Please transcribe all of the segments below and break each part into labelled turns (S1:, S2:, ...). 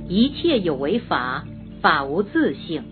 S1: 一切有为法，法无自性。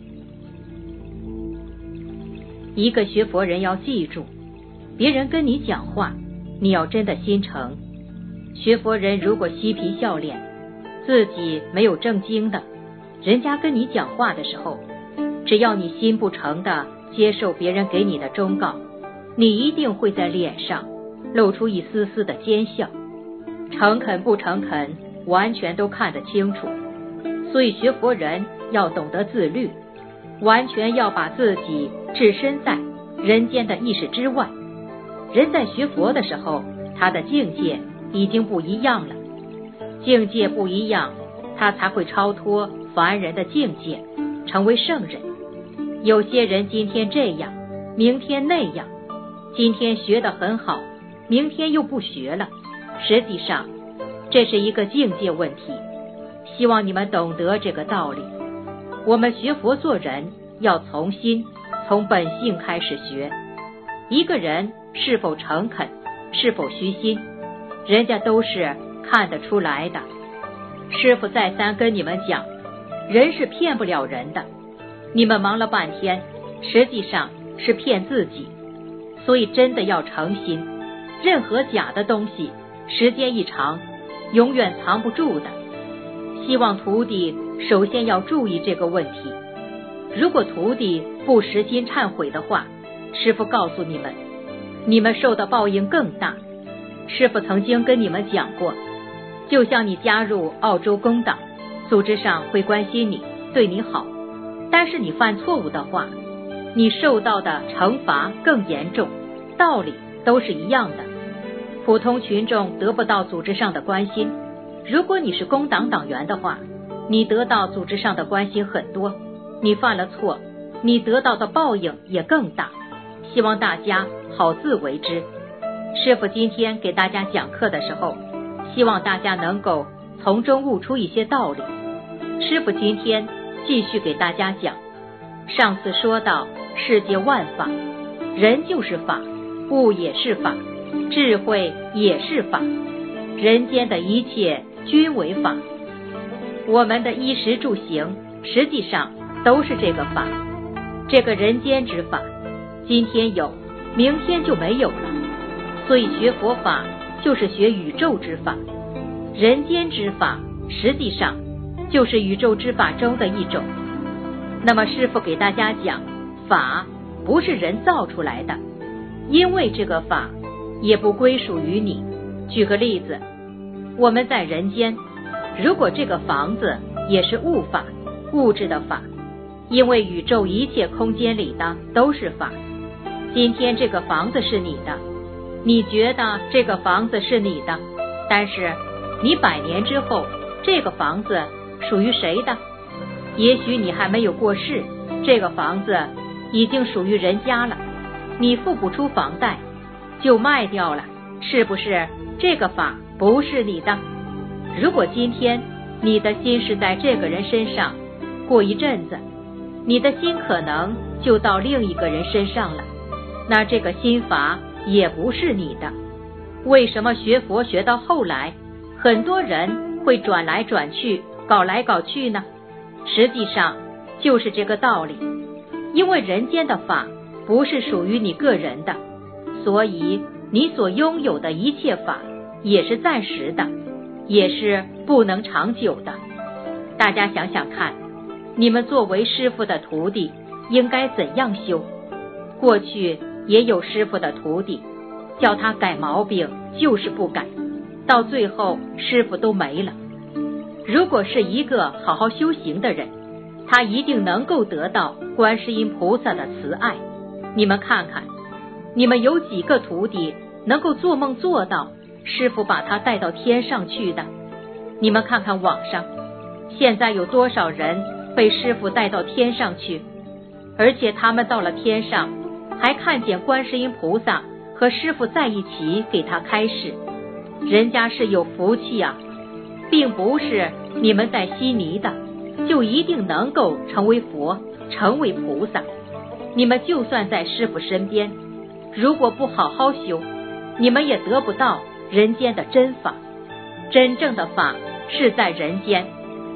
S1: 一个学佛人要记住，别人跟你讲话，你要真的心诚。学佛人如果嬉皮笑脸，自己没有正经的，人家跟你讲话的时候，只要你心不诚的接受别人给你的忠告，你一定会在脸上露出一丝丝的奸笑。诚恳不诚恳，完全都看得清楚。所以学佛人要懂得自律，完全要把自己置身在人间的意识之外。人在学佛的时候，他的境界已经不一样了，境界不一样，他才会超脱凡人的境界，成为圣人。有些人今天这样，明天那样，今天学得很好，明天又不学了，实际上这是一个境界问题。希望你们懂得这个道理。我们学佛做人要从心，从本性开始学。一个人是否诚恳，是否虚心，人家都是看得出来的。师父再三跟你们讲，人是骗不了人的。你们忙了半天，实际上是骗自己。所以真的要诚心，任何假的东西，时间一长，永远藏不住的。希望徒弟首先要注意这个问题。如果徒弟不实心忏悔的话，师父告诉你们，你们受的报应更大。师父曾经跟你们讲过，就像你加入澳洲工党，组织上会关心你，对你好，但是你犯错误的话，你受到的惩罚更严重，道理都是一样的。普通群众得不到组织上的关心，如果你是工党党员的话，你得到组织上的关心很多，你犯了错，你得到的报应也更大。希望大家好自为之。师父今天给大家讲课的时候，希望大家能够从中悟出一些道理。师父今天继续给大家讲，上次说到世界万法，人就是法，物也是法，智慧也是法，人间的一切均为法。我们的衣食住行实际上都是这个法，这个人间之法，今天有，明天就没有了。所以学佛法就是学宇宙之法，人间之法实际上就是宇宙之法中的一种。那么师父给大家讲，法不是人造出来的，因为这个法也不归属于你。举个例子，我们在人间，如果这个房子也是物法，物质的法，因为宇宙一切空间里的都是法。今天这个房子是你的，你觉得这个房子是你的，但是你100年之后，这个房子属于谁的？也许你还没有过世，这个房子已经属于人家了，你付不出房贷，就卖掉了，是不是这个法不是你的？如果今天你的心是在这个人身上，过一阵子，你的心可能就到另一个人身上了，那这个心法也不是你的。为什么学佛学到后来，很多人会转来转去，搞来搞去呢？实际上就是这个道理，因为人间的法不是属于你个人的，所以你所拥有的一切法也是暂时的，也是不能长久的。大家想想看，你们作为师父的徒弟应该怎样修？过去也有师父的徒弟叫他改毛病，就是不改，到最后师父都没了。如果是一个好好修行的人，他一定能够得到观世音菩萨的慈爱。你们看看，你们有几个徒弟能够做梦做到师父把他带到天上去的？你们看看网上，现在有多少人被师父带到天上去，而且他们到了天上还看见观世音菩萨和师父在一起给他开示，人家是有福气啊，并不是你们在悉尼的就一定能够成为佛，成为菩萨。你们就算在师父身边，如果不好好修，你们也得不到人间的真法。真正的法是在人间，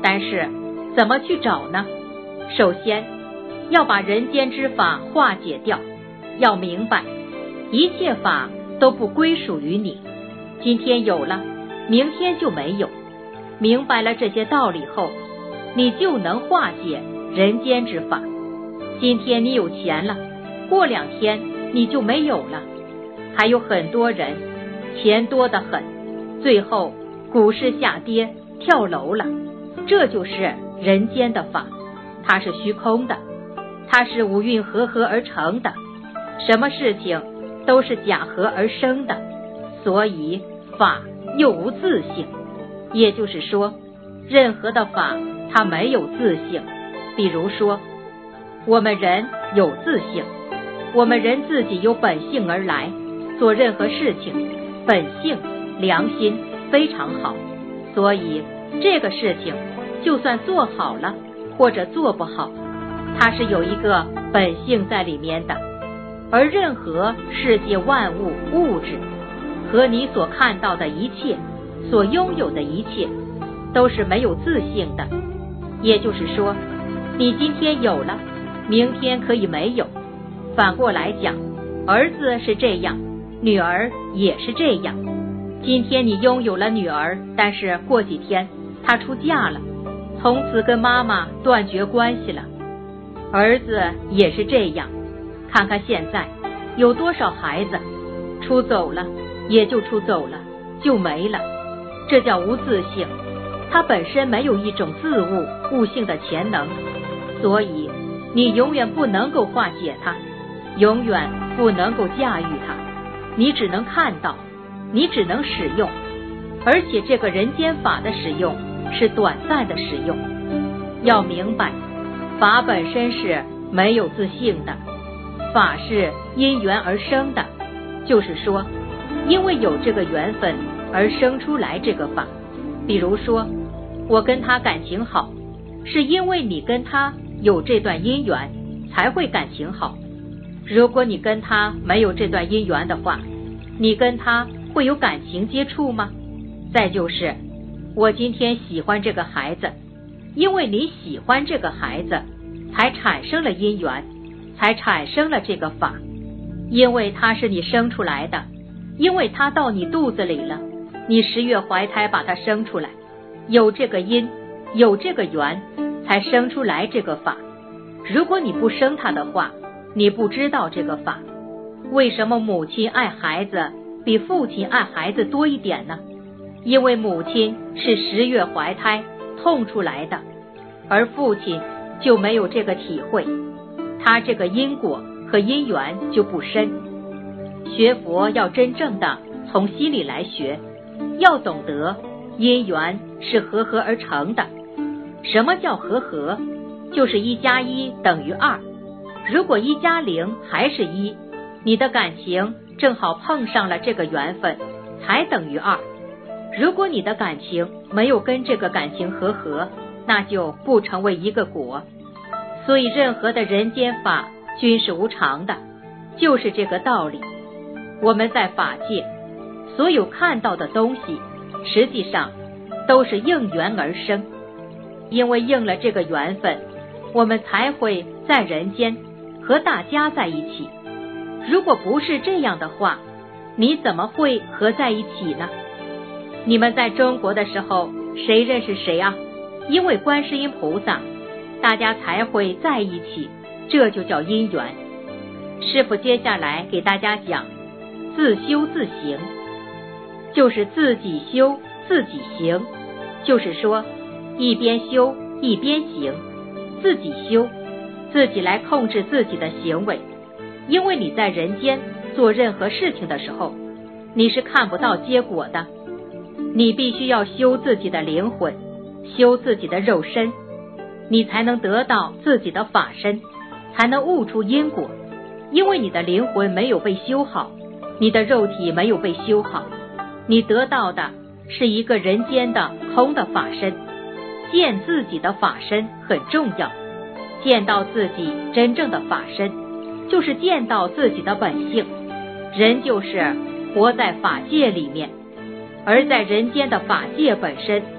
S1: 但是怎么去找呢？首先要把人间之法化解掉，要明白一切法都不归属于你，今天有了，明天就没有。明白了这些道理后，你就能化解人间之法。今天你有钱了，过2天你就没有了。还有很多人钱多得很，最后股市下跌跳楼了，这就是人间的法，它是虚空的，它是五蕴合合而成的，什么事情都是假合而生的，所以法又无自性。也就是说，任何的法它没有自性。比如说我们人有自性，我们人自己有本性而来，做任何事情本性良心非常好，所以这个事情就算做好了或者做不好，它是有一个本性在里面的。而任何世界万物物质和你所看到的一切，所拥有的一切都是没有自性的。也就是说，你今天有了，明天可以没有。反过来讲，儿子是这样，女儿也是这样。今天你拥有了女儿，但是过几天她出嫁了，从此跟妈妈断绝关系了。儿子也是这样，看看现在有多少孩子出走了，也就出走了，就没了。这叫无自性，它本身没有一种自悟性的潜能，所以你永远不能够化解它，永远不能够驾驭它，你只能看到，你只能使用。而且这个人间法的使用是短暂的使用。要明白，法本身是没有自性的，法是因缘而生的，就是说因为有这个缘分而生出来这个法。比如说我跟他感情好，是因为你跟他有这段因缘才会感情好。如果你跟他没有这段因缘的话，你跟他会有感情接触吗？再就是我今天喜欢这个孩子，因为你喜欢这个孩子才产生了因缘，才产生了这个法。因为他是你生出来的，因为他到你肚子里了，你10月怀胎把他生出来，有这个因，有这个缘，才生出来这个法。如果你不生他的话，你不知道这个法。为什么母亲爱孩子比父亲爱孩子多一点呢？因为母亲是10月怀胎痛出来的，而父亲就没有这个体会，他这个因果和因缘就不深。学佛要真正的从心里来学，要懂得因缘是合合而成的。什么叫合合？就是1加1等于2。如果1加0还是1，你的感情正好碰上了这个缘分，才等于2。如果你的感情没有跟这个感情合合，那就不成为一个果。所以任何的人间法均是无常的，就是这个道理。我们在法界所有看到的东西，实际上都是应缘而生。因为应了这个缘分，我们才会在人间和大家在一起。如果不是这样的话，你怎么会合在一起呢？你们在中国的时候，谁认识谁啊？因为观世音菩萨，大家才会在一起，这就叫因缘。师父接下来给大家讲自修自行，就是自己修自己行，就是说一边修一边行，自己修，自己来控制自己的行为。因为你在人间做任何事情的时候，你是看不到结果的，你必须要修自己的灵魂，修自己的肉身，你才能得到自己的法身，才能悟出因果。因为你的灵魂没有被修好，你的肉体没有被修好，你得到的是一个人间的空的法身。见自己的法身很重要，见到自己真正的法身，就是见到自己的本性。人就是活在法界里面，而在人间的法界本身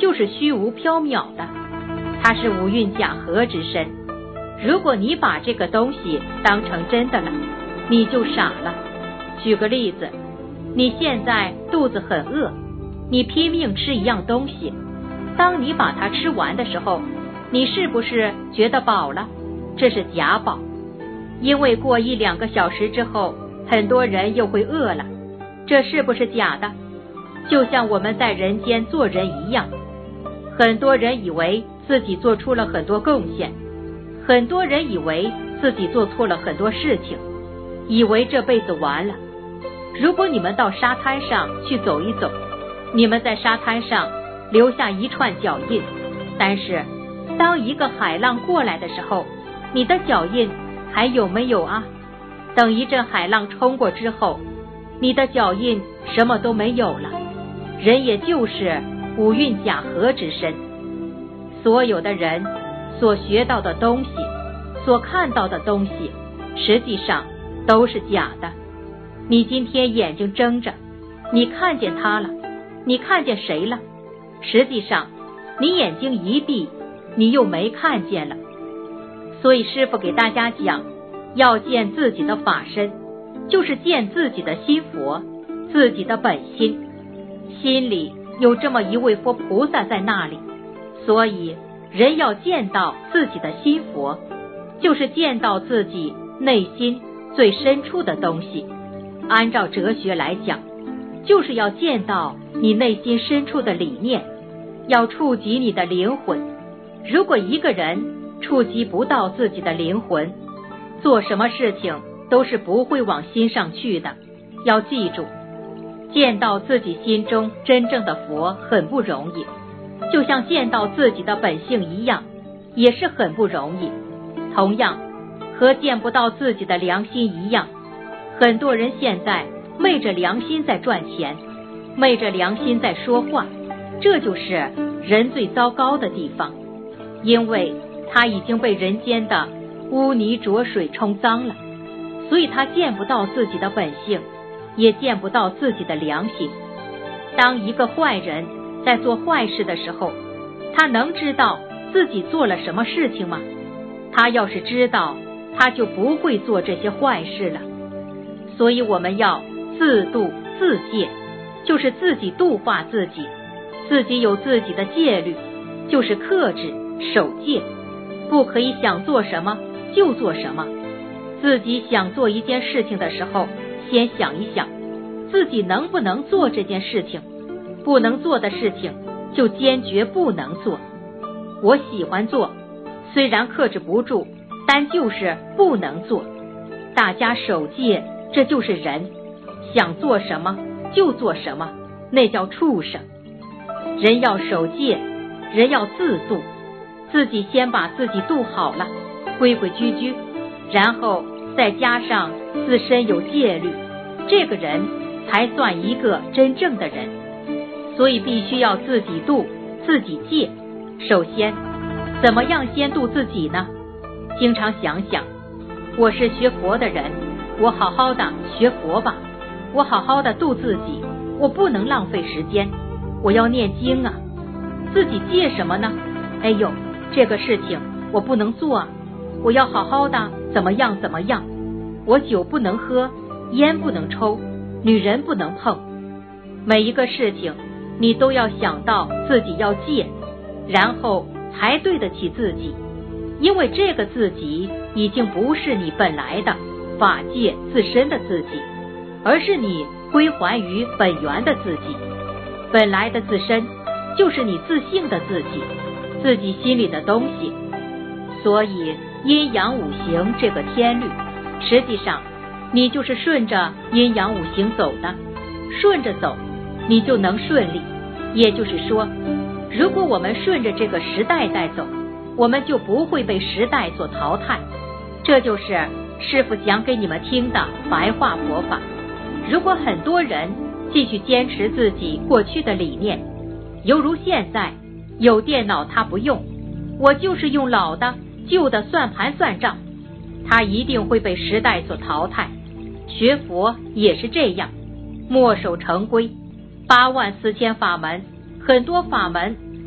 S1: 就是虚无缥缈的，它是五蕴假合之身。如果你把这个东西当成真的了，你就傻了。举个例子，你现在肚子很饿，你拼命吃一样东西，当你把它吃完的时候，你是不是觉得饱了？这是假饱，因为过1-2个小时之后，很多人又会饿了，这是不是假的？就像我们在人间做人一样，很多人以为自己做出了很多贡献，很多人以为自己做错了很多事情，以为这辈子完了。如果你们到沙滩上去走一走，你们在沙滩上留下一串脚印，但是当一个海浪过来的时候，你的脚印还有没有啊？等一阵海浪冲过之后，你的脚印什么都没有了。人也就是五蕴假合之身，所有的人所学到的东西，所看到的东西，实际上都是假的。你今天眼睛睁着，你看见他了，你看见谁了？实际上你眼睛一闭，你又没看见了。所以师父给大家讲，要见自己的法身，就是见自己的心佛，自己的本心。心里有这么一位佛菩萨在那里，所以人要见到自己的心佛，就是见到自己内心最深处的东西。按照哲学来讲，就是要见到你内心深处的理念，要触及你的灵魂。如果一个人触及不到自己的灵魂，做什么事情都是不会往心上去的。要记住，见到自己心中真正的佛很不容易，就像见到自己的本性一样，也是很不容易。同样，和见不到自己的良心一样，很多人现在昧着良心在赚钱，昧着良心在说话，这就是人最糟糕的地方，因为他已经被人间的污泥浊水冲脏了，所以他见不到自己的本性，也见不到自己的良心。当一个坏人在做坏事的时候，他能知道自己做了什么事情吗？他要是知道，他就不会做这些坏事了。所以我们要自度自戒，就是自己度化自己，自己有自己的戒律，就是克制守戒，不可以想做什么就做什么。自己想做一件事情的时候，先想一想自己能不能做这件事情，不能做的事情就坚决不能做。我喜欢做，虽然克制不住，但就是不能做。大家守戒，这就是人，想做什么就做什么，那叫畜生。人要守戒，人要自度，自己先把自己度好了，规规矩矩，然后再加上自身有戒律，这个人才算一个真正的人。所以必须要自己度，自己戒。首先，怎么样先度自己呢？经常想想，我是学佛的人，我好好的学佛吧，我好好的度自己，我不能浪费时间，我要念经啊。自己戒什么呢？哎呦，这个事情我不能做啊，我要好好的怎么样怎么样，我酒不能喝，烟不能抽，女人不能碰。每一个事情你都要想到自己要戒，然后才对得起自己，因为这个自己已经不是你本来的法界自身的自己，而是你归还于本源的自己。本来的自身就是你自性的自己，自己心里的东西。所以阴阳五行这个天律，实际上你就是顺着阴阳五行走的，顺着走你就能顺利。也就是说，如果我们顺着这个时代在走，我们就不会被时代所淘汰。这就是师父讲给你们听的白话佛法。如果很多人继续坚持自己过去的理念，犹如现在有电脑他不用，我就是用老的旧的算盘算账，他一定会被时代所淘汰。学佛也是这样，墨守成规，84000法门，很多法门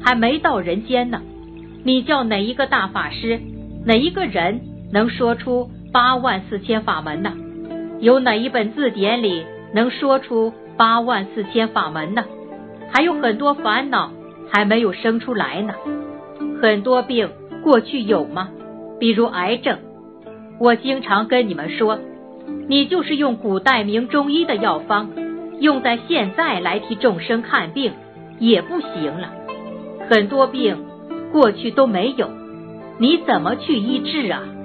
S1: 还没到人间呢。你叫哪一个大法师，哪一个人能说出84000法门呢？有哪一本字典里能说出84000法门呢？还有很多烦恼还没有生出来呢。很多病过去有吗？比如癌症。我经常跟你们说，你就是用古代明中医的药方，用在现在来替众生看病也不行了。很多病过去都没有，你怎么去医治啊？